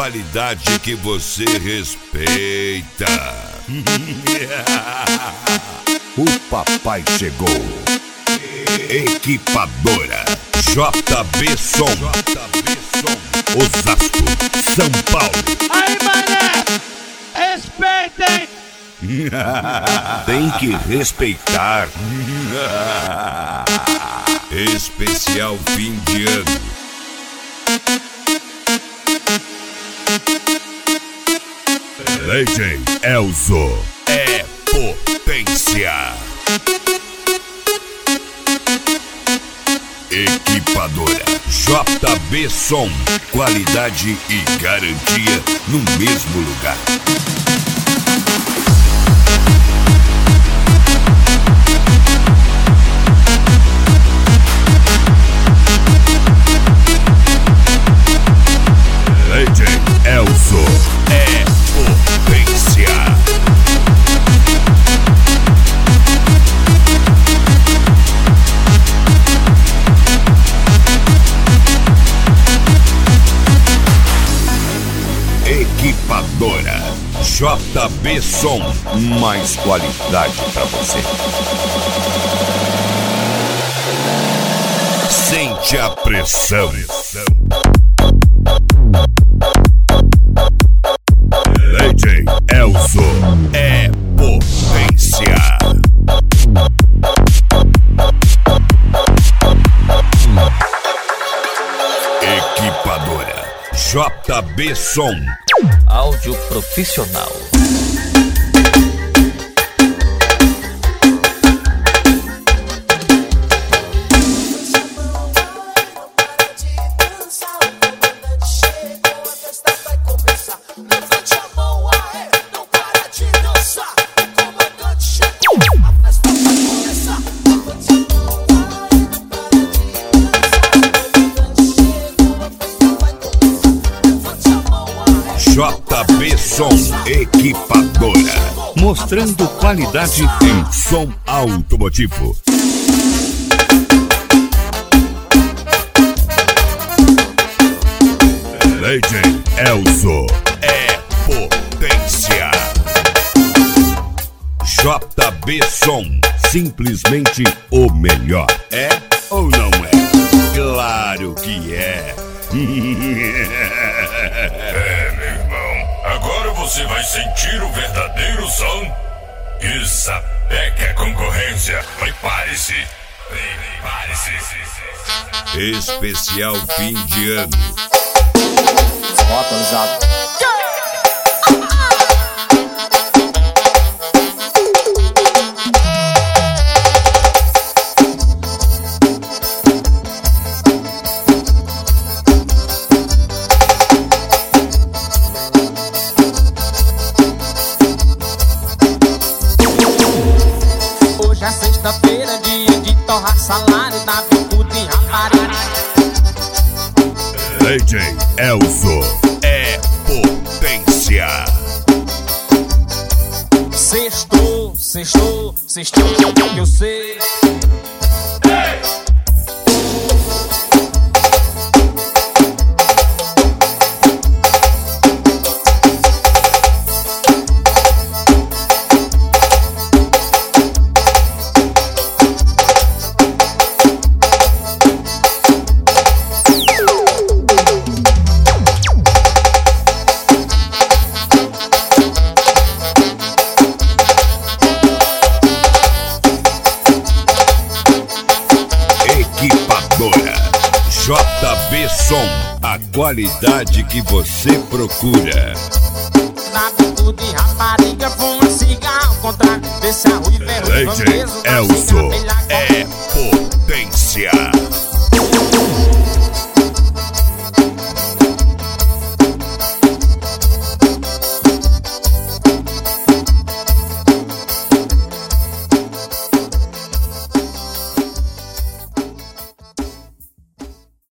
qualidade que você respeita. O papai chegou. Equipadora JB Som, Osasco, São Paulo. Aí, mané, respeitem. Tem que respeitar. Especial fim de ano. DJ Elzo é potência. Equipadora JB Som, qualidade e garantia no mesmo lugar. DJ Elzo é potência. Equipadora JB Som, mais qualidade pra você. Sente a pressão. DJ Elzo é potência. Equipadora JB Som, áudio profissional. JB Som Equipadora, mostrando qualidade em som automotivo. DJ Elzo é potência. JB Som, simplesmente o melhor. É ou não é? Claro que é. É, meu irmão, agora você vai sentir o verdadeiro som e sapeca a concorrência. Prepare-se. Especial fim de ano. Atualizado. Hoje é sexta-feira, dia de torrar salário da bicuda e rapariga. DJ Elzo é potência. Sextou, que eu sei. JB Som, a qualidade que você procura. Na bicuda e rapariga, fuma cigarro, contrário desse arroio vermelho. DJ Elzo